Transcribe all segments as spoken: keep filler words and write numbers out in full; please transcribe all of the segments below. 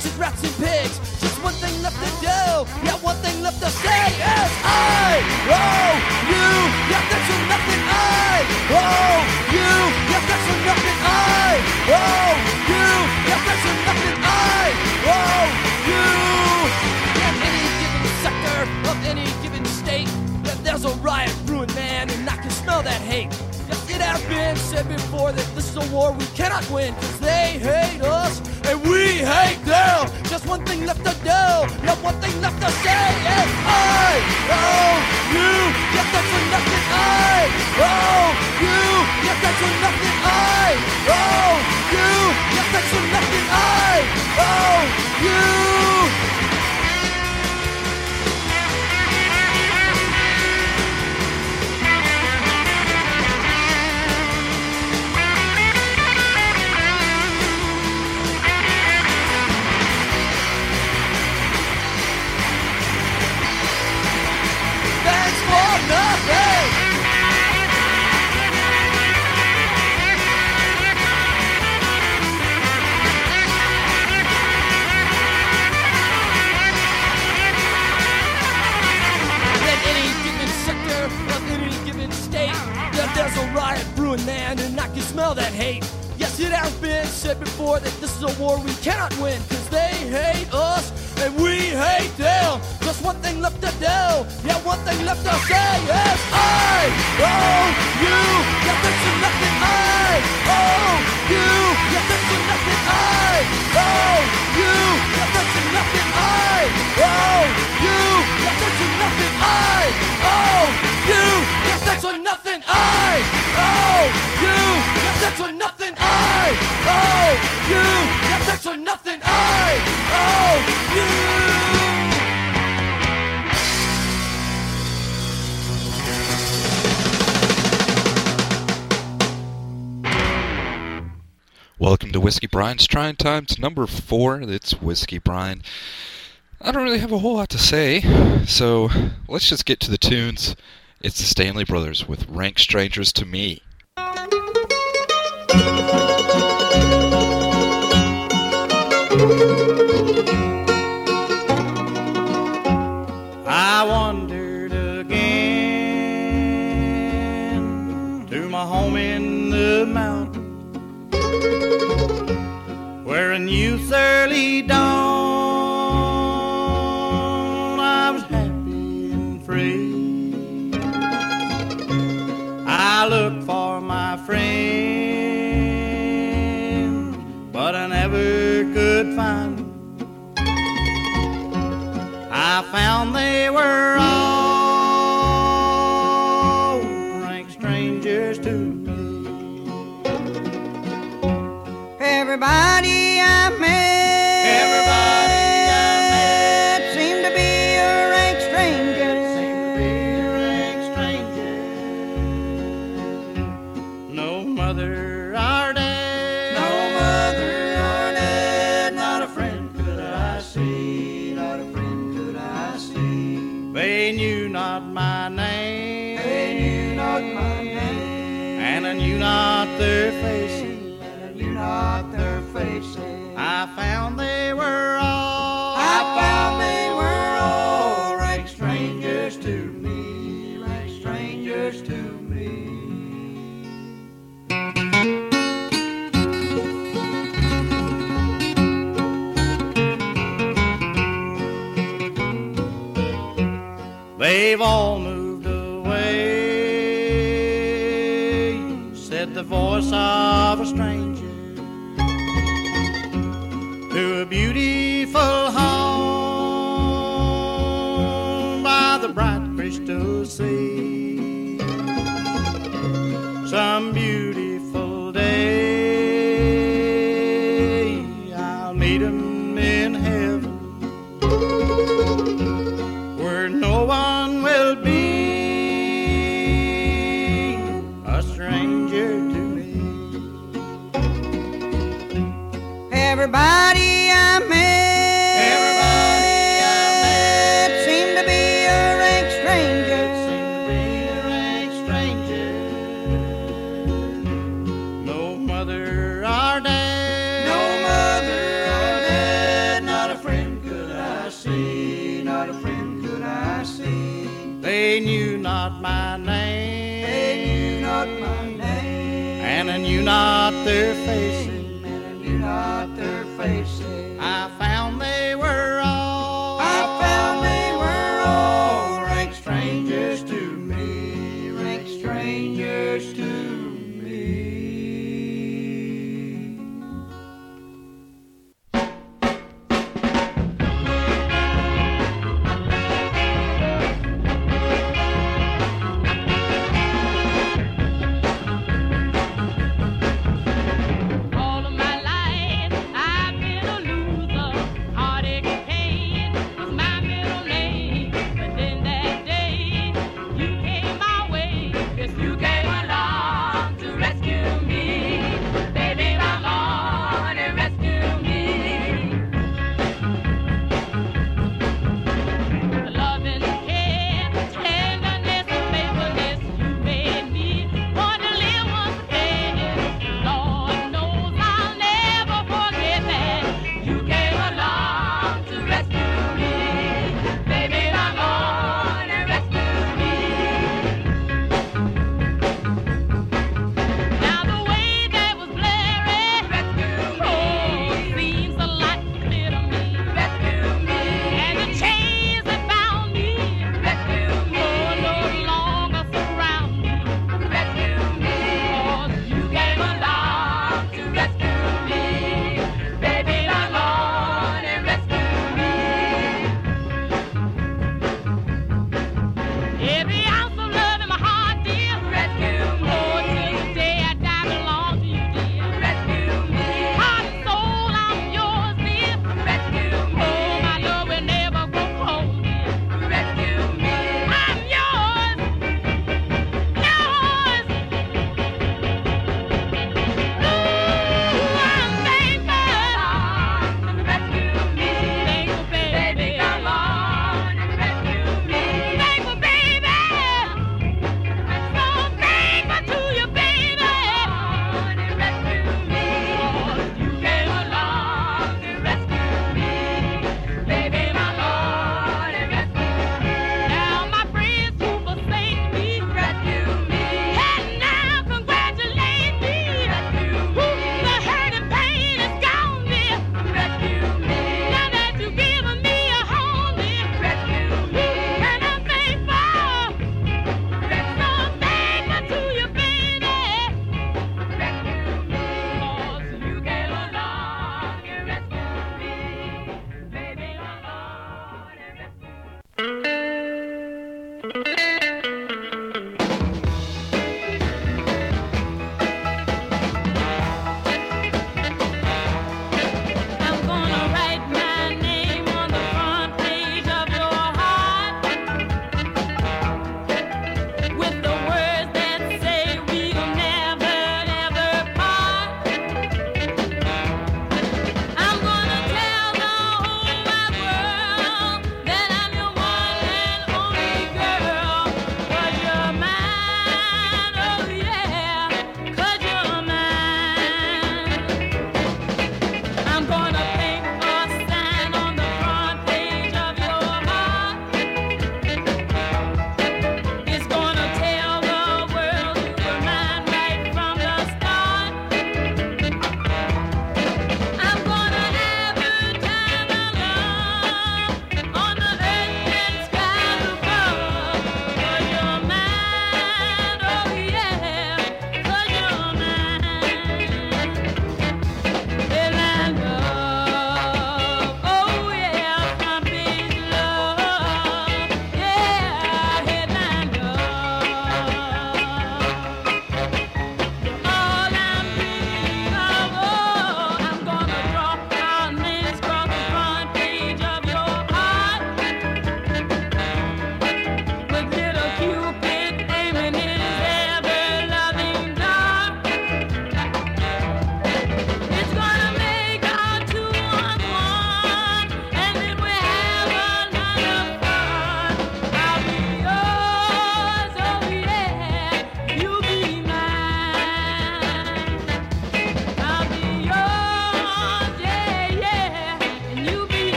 foxes, rats, and pigs. Just one thing left to do, yeah, one thing left to say is I owe you, yeah, thanks for nothing. I owe you, yeah, thanks for nothing. I owe you, yeah, thanks for nothing. I owe you. In any given sector of any given state, yeah, there's a riot brewing, man, and I can smell that hate. Yes, it has been said before that this is a war we cannot win, cause they hate us and we hate them. Just one thing left to do, not one thing left to say is I owe you, yeah, that's for nothing. I owe you, yeah, that's for nothing. I owe you, yeah, that's for nothing. I owe you. There's a riot brewing, man, and I can smell that hate. Yes, it has been said before that this is a war we cannot win, cause they hate us and we hate them. Just one thing left to do, yeah, one thing left to say is I owe you, yeah, thanks for nothing. I owe you, yeah, thanks for nothing. I owe you, yeah, thanks for nothing. I owe you, yeah, thanks for nothing. I owe you, yeah, thanks for nothing. I owe you, yeah, thanks for nothing. I owe you, yeah, thanks for nothing. I owe you. Welcome to Whiskey Brian's Trying Times number four. It's Whiskey Brian. I don't really have a whole lot to say, so let's just get to the tunes. It's the Stanley Brothers with Rank Strangers to Me. I wandered again to my home in the mountains, where in youth's early dawn I was happy and free. I looked for my friends, but I never could find them. I found they were all rank strangers to me. Everybody I met, everybody I met seemed to be a rank stranger. Seemed to be a rank stranger. No mother or dad, no mother or dad, not a friend could I see, not a friend could I see. They knew not my name, they knew not my name, and I knew not their faces. Not their faces. I found they were all, I found they were all rank strangers to me, rank strangers to me. They've all moved away, said the voice of a stranger, to a beautiful home by the bright crystal sea. Some beautiful day I'll meet 'em in heaven, where no one will be a stranger to me. Everybody I met, everybody I met seemed to be a rank stranger, seemed to be a rank stranger. knew not my name. They knew not my name. And I knew not their faces. And I knew not their faces. I found they were all. I found they were all rank strangers to me. Rank strangers to me.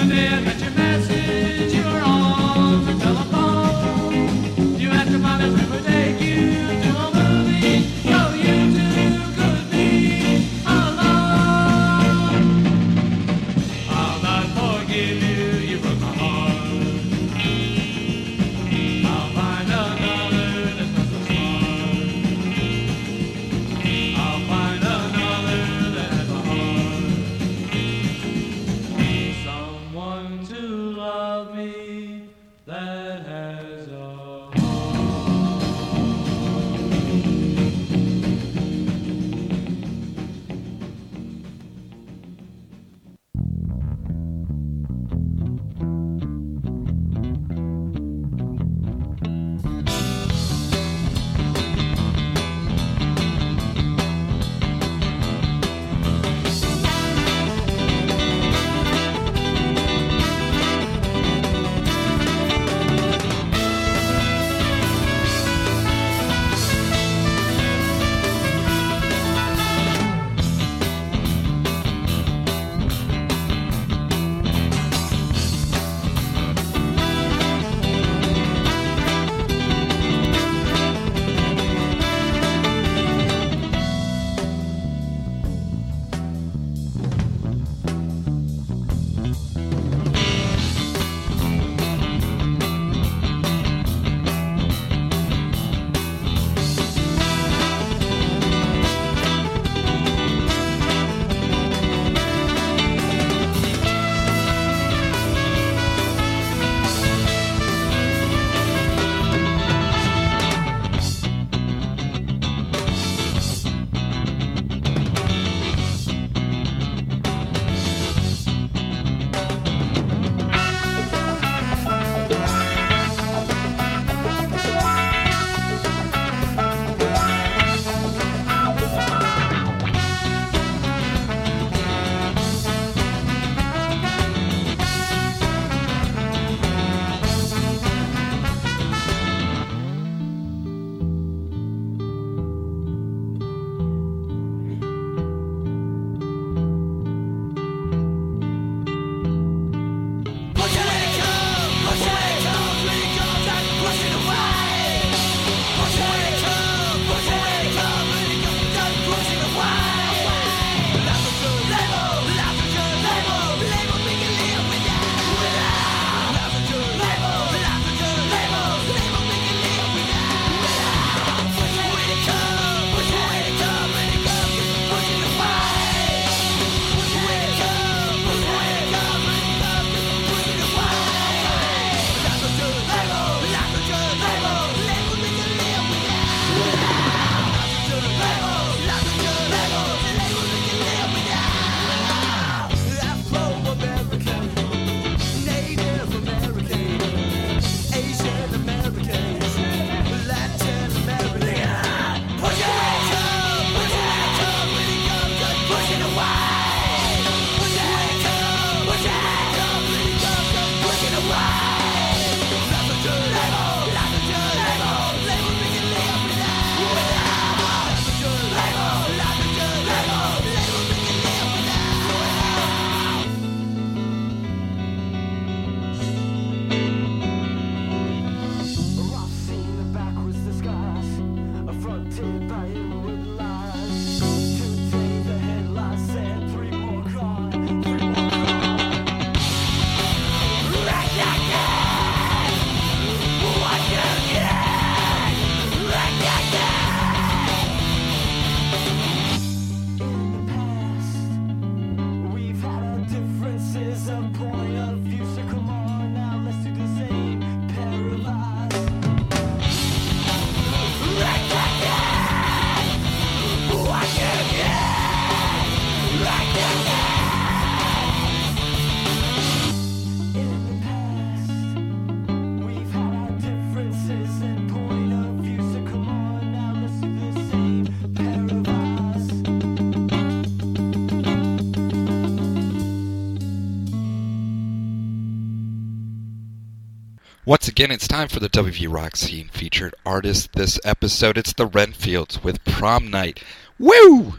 Once again, it's time for the W V Rock Scene featured artist this episode. It's the Renfields with Prom Night. Woo!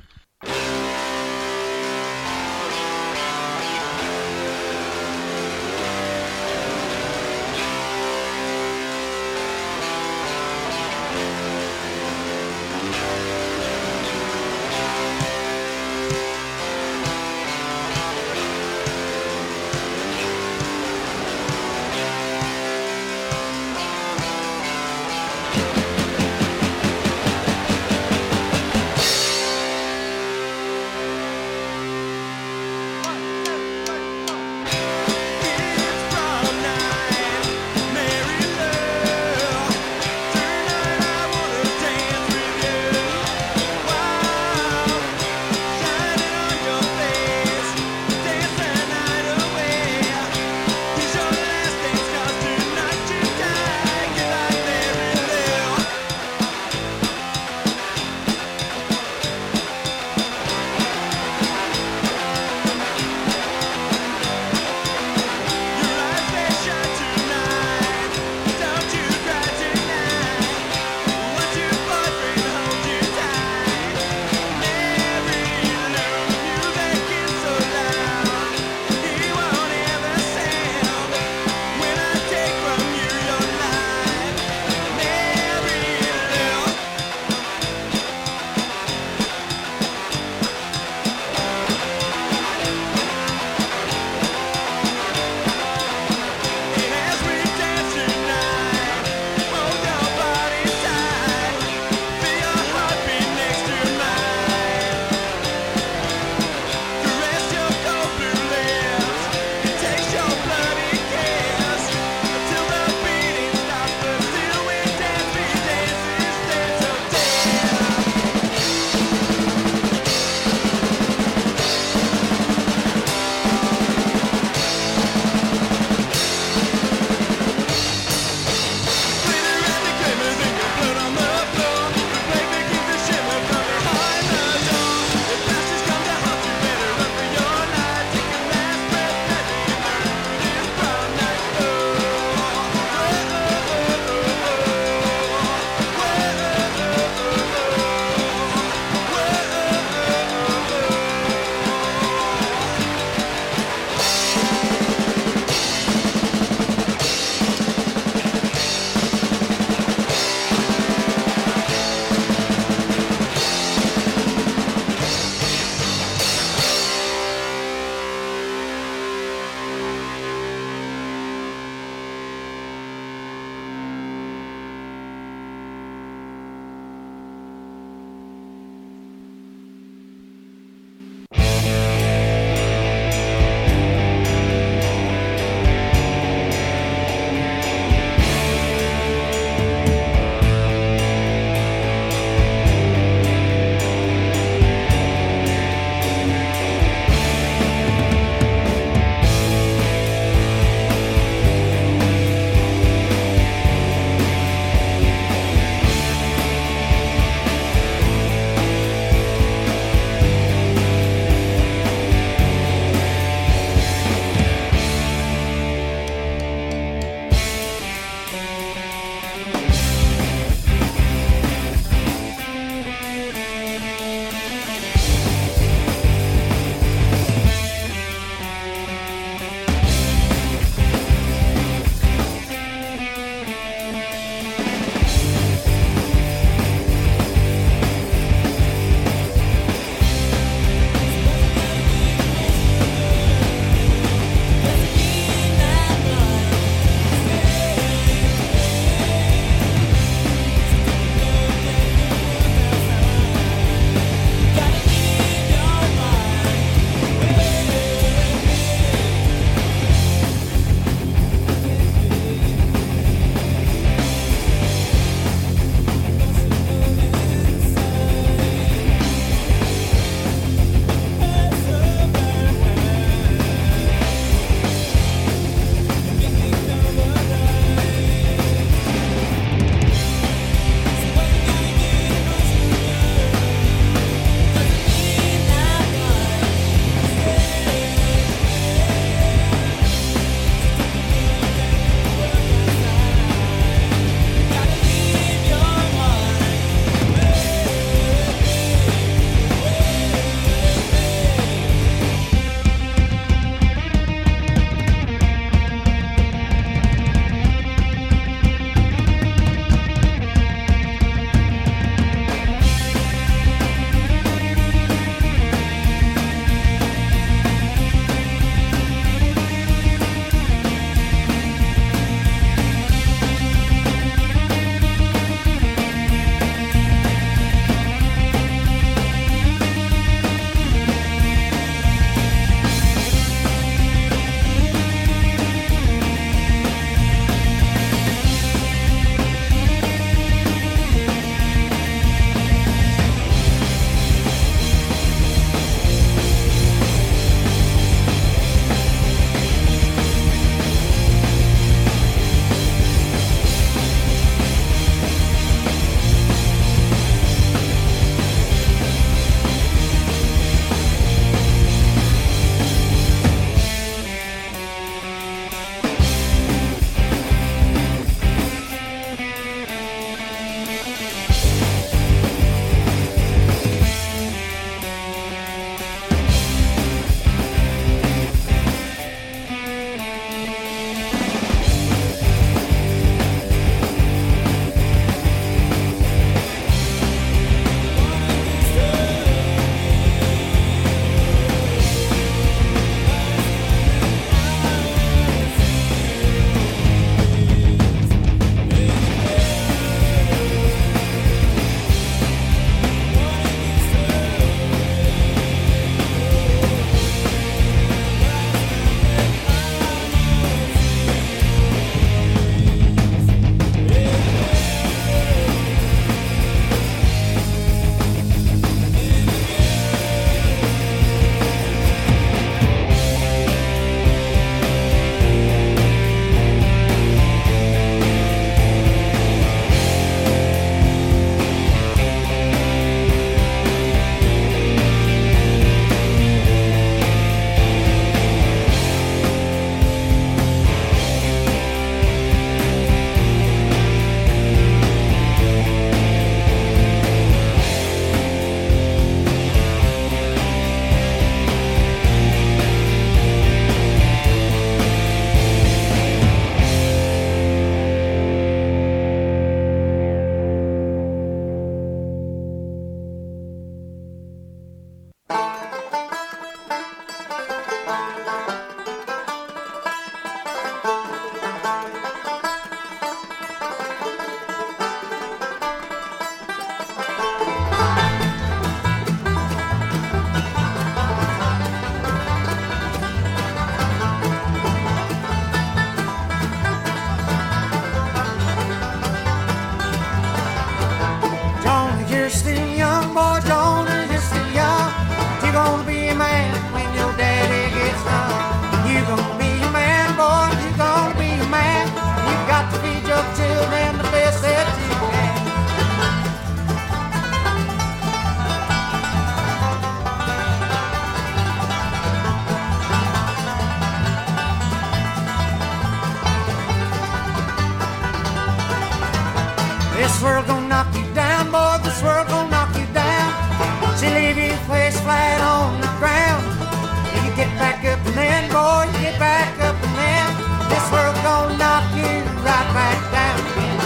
This world gonna knock you down, boy, this world gonna knock you down. She'll leave you place flat on the ground. You get back up and then, boy, you get back up and then. This world gonna knock you right back down again.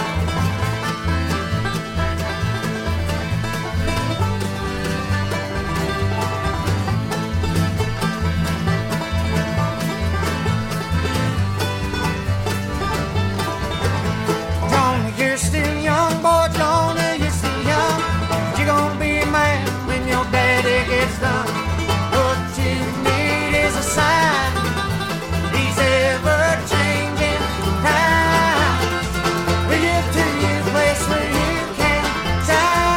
Johnny, you're still young, boy, Johnny, you're still young. You're gonna be a man when your daddy gets done. What you need is a sign. These ever-changing times will give to you a place where you can shine.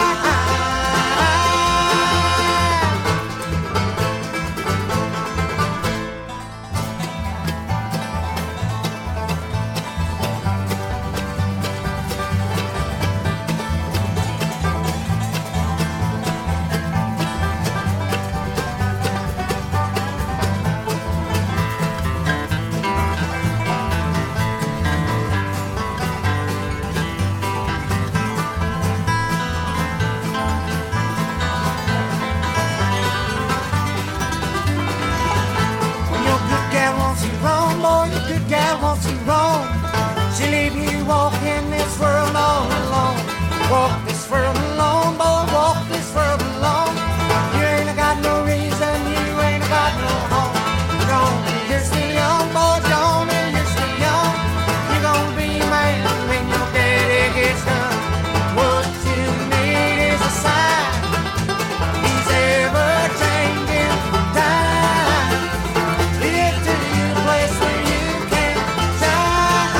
When your good gal wants you wrong, boy, your good gal wants you wrong. She'll leave you walking this world all alone. Walk this world alone, boy, walk this world alone. You ain't got no reason, you ain't got no home. Johnny, you're still young, boy, Johnny, you're still young. You're gonna be a man when your daddy gets done. What you need is a sign. These ever-changing times lead to you a place where you can shine.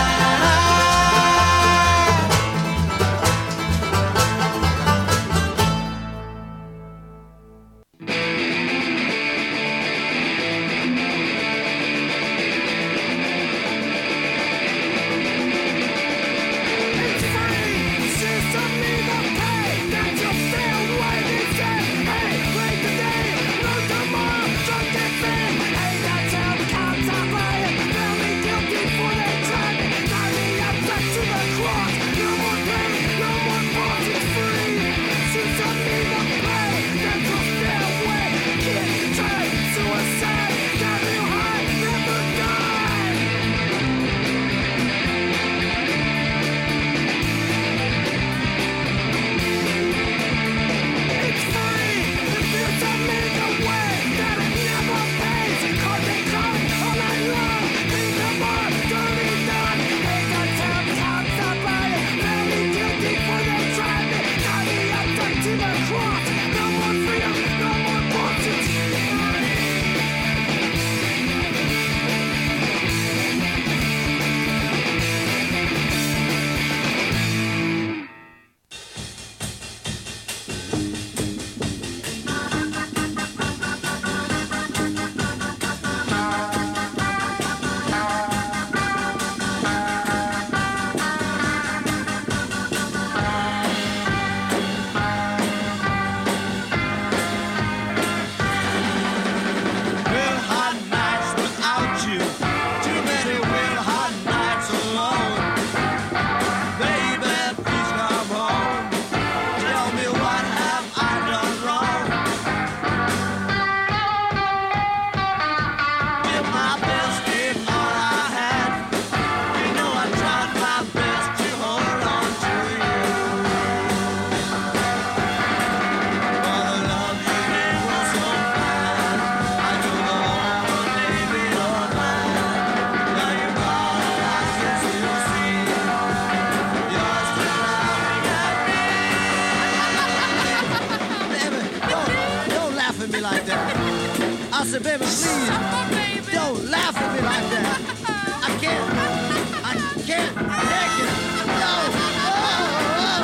Real hot nights without you. Too many real hot nights alone. Baby, please come home. Tell me what have I done wrong? Give my best, give all I had. You know I tried my best to hold on to you. For the love you gave was so fine. I knew the whole world gave it all mine. Now you're gone and I can still see you're still laughing at me. Baby, don't, don't laugh at me like that. I said, baby, please, don't laugh at me like that. I can't, I can't take it. No. Oh, oh.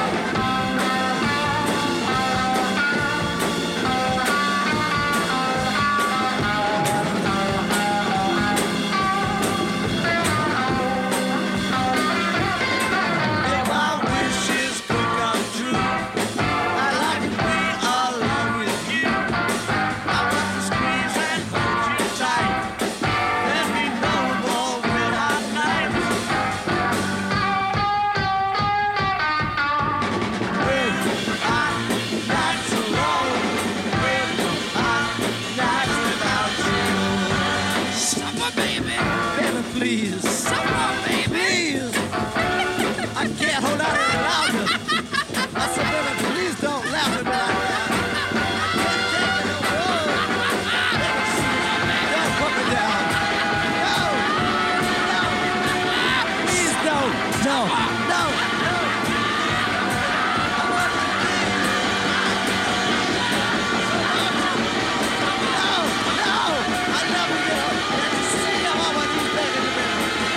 If my wishes could come true, I'd like to be alone with you. I want to squeeze and hold you tight. please. Someone, baby. Please. I can't hold out any longer. I said, baby, please don't laugh at me like that. I can't take it no more. Don't put me down. No. No. Please don't. No. No. No. I want to leave. No. No. I love you. Can't you see I'm on my knees begging you, baby?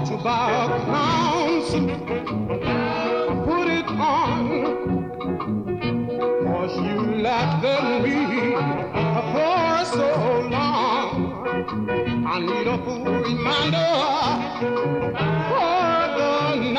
bought you by a clown suit. Put it on, 'cause you laughed at me for so long. I need a full reminder for the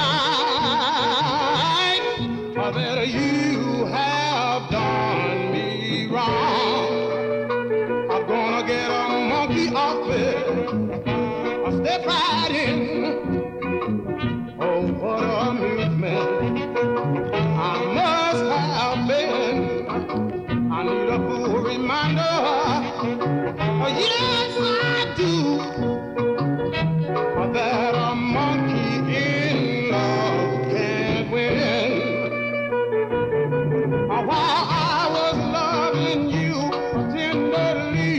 night that you have done me wrong. I'm gonna get a monkey outfit, I step right in. Oh, what amusement I must have been. I need a full reminder. Oh, yes, I do. That a monkey in love can't win. While I was loving you tenderly,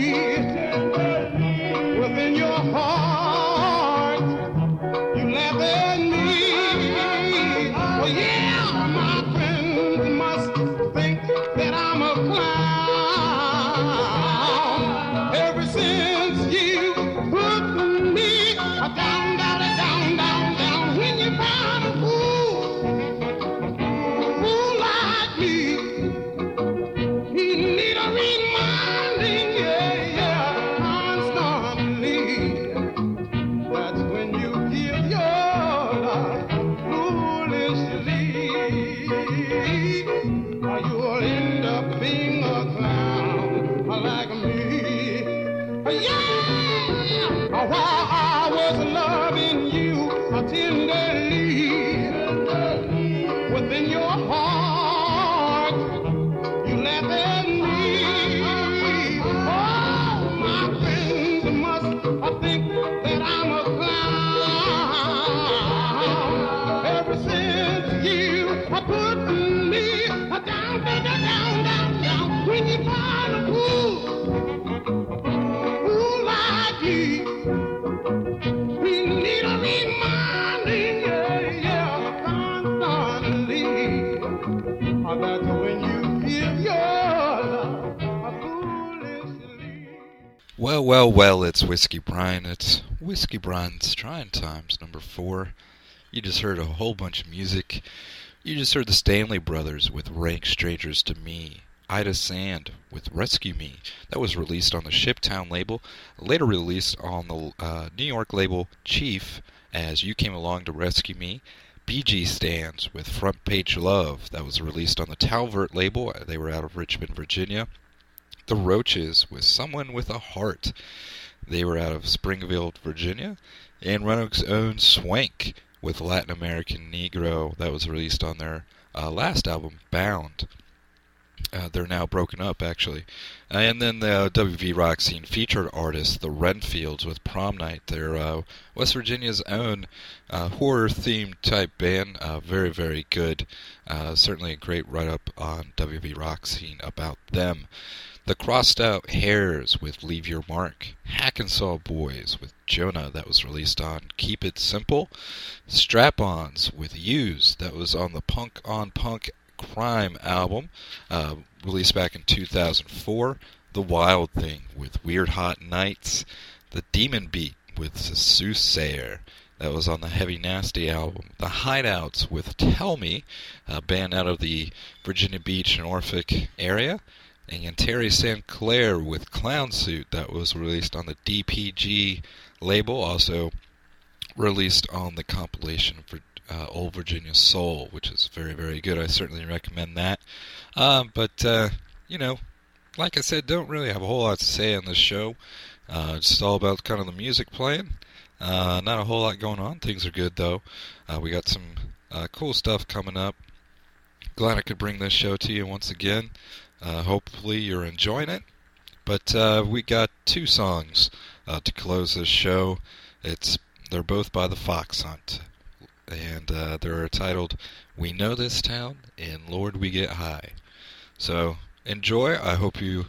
within your heart, you laughed at me. Oh, yeah, my friends must think that I'm a clown. Ever since you put me down, down, down, down, down, when you found a fool, fool like me, he need a reminding, yeah, yeah, constantly. That's when you give your love foolishly, or you'll end up being a clown like me. Yeah, while I was loving you tenderly, within your heart, you laughed at me. Oh, my friends must think that I'm a clown. Ever since you put me down, down, down, down, down, when you find a fool, fool like me, we need a reminding, yeah, yeah, constantly. That's when you give your love foolishly. Well, well, well, it's Whiskey Brian. It's Whiskey Brian's Trying Times, number four. You just heard a whole bunch of music. You just heard the Stanley Brothers with Rank Strangers to Me. Ida Sand with Rescue Me. That was released on the Shiptown label, later released on the uh, New York label Chief as You Came Along to Rescue Me. Bee Gees Stands with Front Page Love. That was released on the Talvert label. They were out of Richmond, Virginia. The Roaches with Someone with a Heart. They were out of Springfield, Virginia. And Roanoke's own Swank with Latin American Negro. That was released on their uh, last album, Bound. Uh, they're now broken up, actually. Uh, and then the uh, W V Rock Scene featured artists, the Renfields with Prom Night. They're uh, West Virginia's own uh, horror-themed type band. Uh, very, very good. Uh, certainly a great write-up on W V Rock Scene about them. The Crossed Out Hares with Leave Your Mark. Hackensaw Boys with Jonah. That was released on Keep It Simple. Strap-Ons with Use. That was on the Punk on Punk Crime album, uh, released back in two thousand four. The Wild Thing with Weird Hot Nights. The Demon Beat with Soothsayer. That was on the Heavy Nasty album. The Hideouts with Tell Me, a band out of the Virginia Beach and Norfolk area. And Terry Saint Clair with Clown Suit. That was released on the D P G label, also released on the compilation for Uh, Old Virginia Soul, which is very, very good. I certainly recommend that. Um, but, uh, you know, like I said, don't really have a whole lot to say on this show. Uh, it's all about kind of the music playing. Uh, not a whole lot going on. Things are good, though. Uh, we got some uh, cool stuff coming up. Glad I could bring this show to you once again. Uh, hopefully you're enjoying it. But uh, we got two songs uh, to close this show. It's They're both by the Fox Hunt. And uh, they're titled We Know This Town and Lord We Get High. So enjoy. I hope you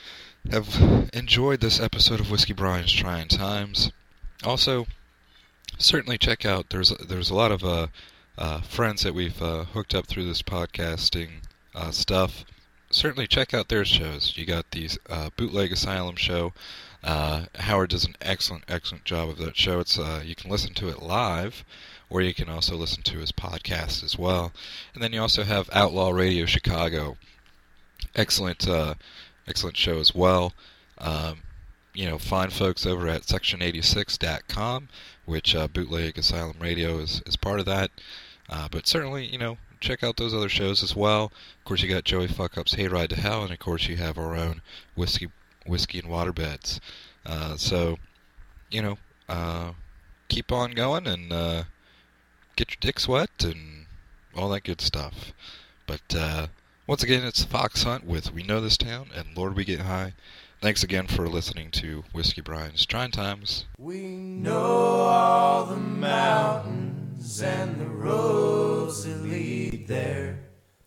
have enjoyed this episode of Whiskey Brian's Trying Times. Also, certainly check out, there's there's a lot of uh, uh, friends that we've uh, hooked up through this podcasting uh, stuff. certainly check out their shows. You got the uh, Bootleg Asylum show. Uh, Howard does an excellent, excellent job of that show. It's uh, you can listen to it live, or you can also listen to his podcast as well. And then you also have Outlaw Radio Chicago. Excellent, uh, excellent show as well. Um, you know, fine folks over at section eighty-six dot com, which uh, Bootleg Asylum Radio is, is part of that. Uh, but certainly, you know, check out those other shows as well. Of course, you got Joey Fuckup's Hayride to Hell, and of course, you have our own Whiskey, Whiskey and Waterbeds. Uh, so, you know, uh, keep on going and uh, get your dick wet and all that good stuff. But uh, once again, it's Fox Hunt with We Know This Town and Lord We Get High. Thanks again for listening to Whiskey Brian's Trying Times. We know all the mountains and the roads that lead there,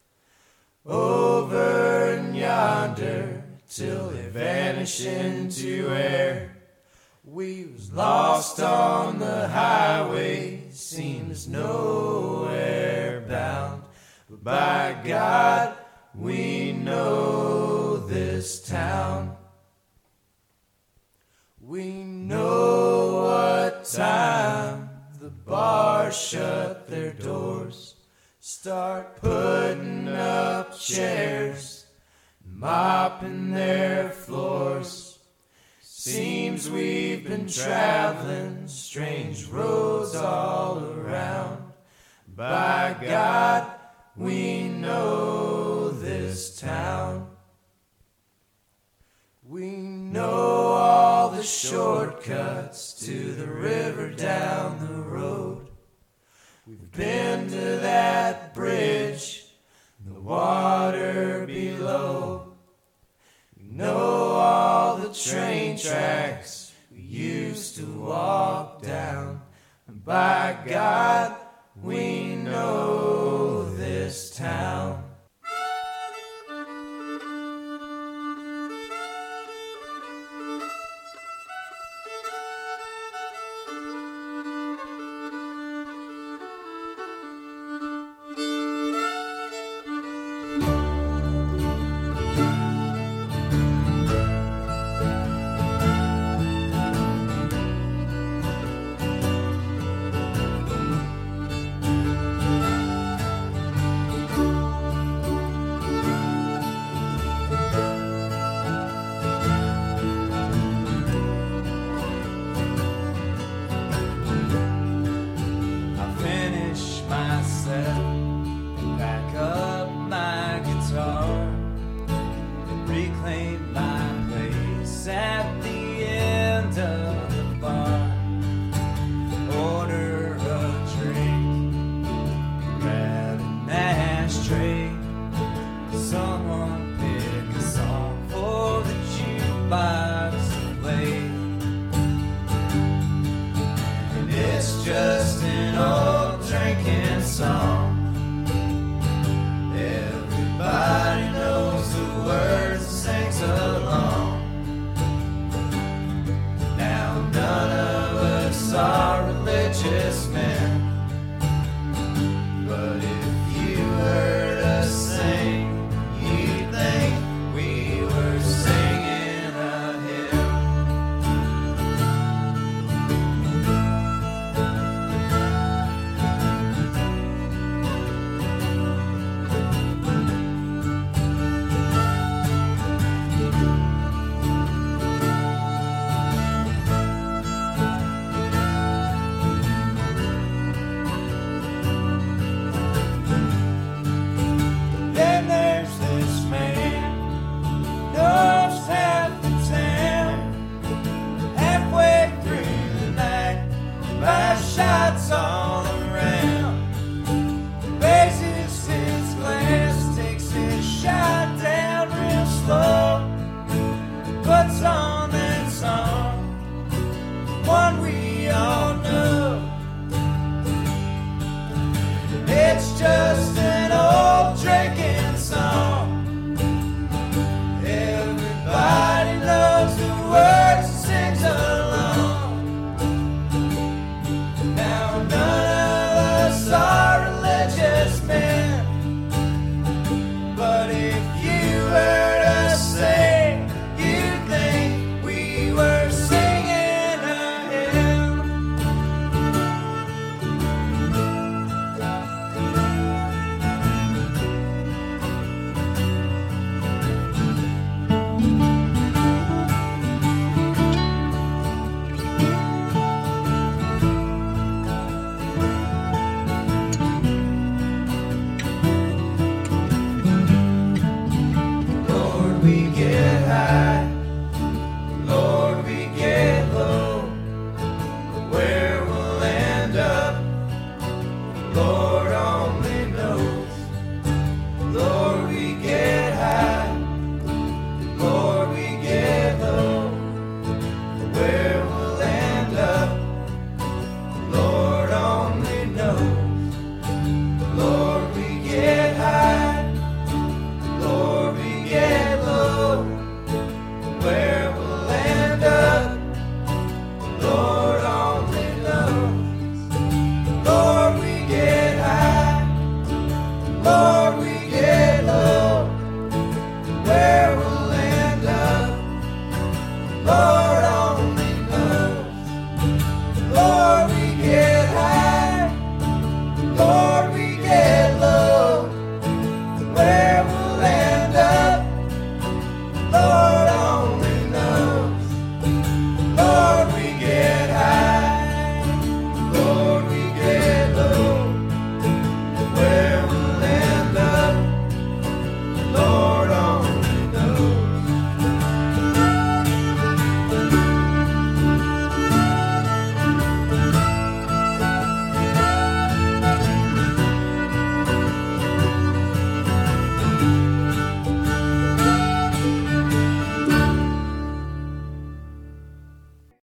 over and yonder, till they vanish into air. We was lost on the highway, seems nowhere bound, but by God, we know this town. We know what time the bars shut their doors, start putting up chairs, mopping their floors. Seems we've been traveling strange roads all around. By God, we know this town. We know all the shortcuts to the river down the road. We've been to that bridge, the water below. We know all the train tracks we used to walk down. And by God, we know this town. One week